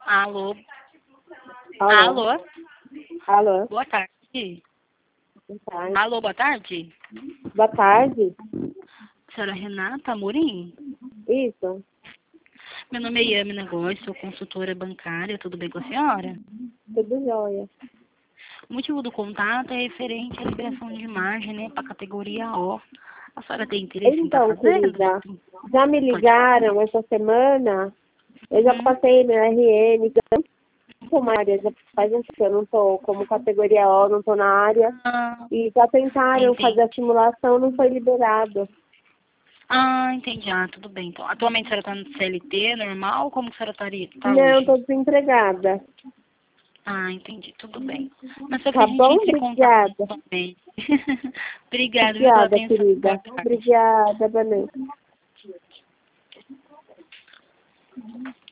Alô? Alô? Alô? Alô? Boa tarde. Boa tarde. Alô, boa tarde. Boa tarde. Senhora Renata Amorim? Isso. Meu nome é Yami Góes, sou consultora bancária, tudo bem com a senhora? Tudo jóia. O motivo do contato é referente à liberação de margem, né, para a categoria O. A senhora tem interesse em estar Então, fazendo? querida, já me Pode falar. ligaram essa semana. Eu já passei no RN, já não tô na área, já faz um tempo que eu não tô como categoria O, não tô na área. Ah, E já tentaram entendi. fazer a simulação, não foi liberado. Ah, entendi. Ah, tudo bem. Então, atualmente a senhora está no CLT normal? Como que a senhora tá Não, hoje? tô desempregada. Ah, entendi. Tudo bem. Mas só que a Tá gente bom? entra em contato Obrigada. também. Obrigada, viu, pela Obrigada, atenção. Boa querida. tarde. Obrigada, boa noite.